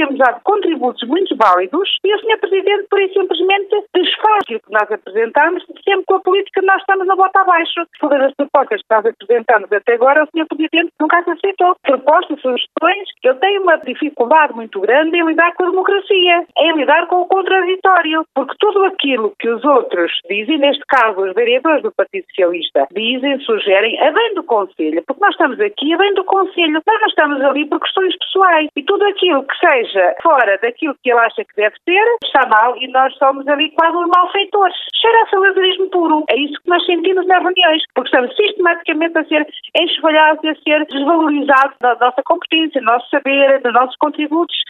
temos dado contributos muito válidos e o Sr. Presidente, por isso, simplesmente desfaz aquilo que nós apresentamos, sempre com a política que nós estamos a botar abaixo. Todas as propostas que nós apresentamos até agora, o Sr. Presidente nunca as aceitou. Propostas, sugestões, eu tenho uma dificuldade muito grande em lidar com a democracia, em lidar com o contraditório, porque tudo aquilo que os outros dizem, neste caso os vereadores do Partido Socialista, dizem, sugerem, a bem do Conselho, porque nós estamos aqui a bem do Conselho, nós não estamos ali por questões pessoais, e tudo aquilo que seja fora daquilo que ele acha que deve ser, está mal, e nós somos ali quase os malfeitores. Cheira a salazarismo puro. É isso que nós sentimos nas reuniões, porque estamos sistematicamente a ser enxovalhados e a ser desvalorizados da nossa competência, do nosso saber, dos nossos contributos.